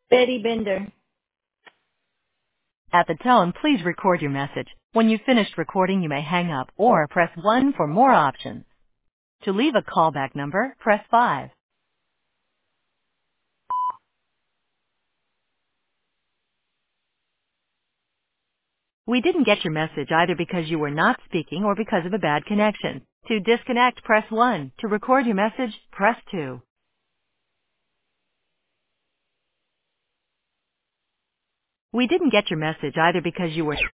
Betty Bender. At the tone, please record your message. When you've finished recording, you may hang up or press 1 for more options. To leave a callback number, press 5. We didn't get your message either because you were not speaking or because of a bad connection. To disconnect, press 1. To record your message, press 2. We didn't get your message either because you were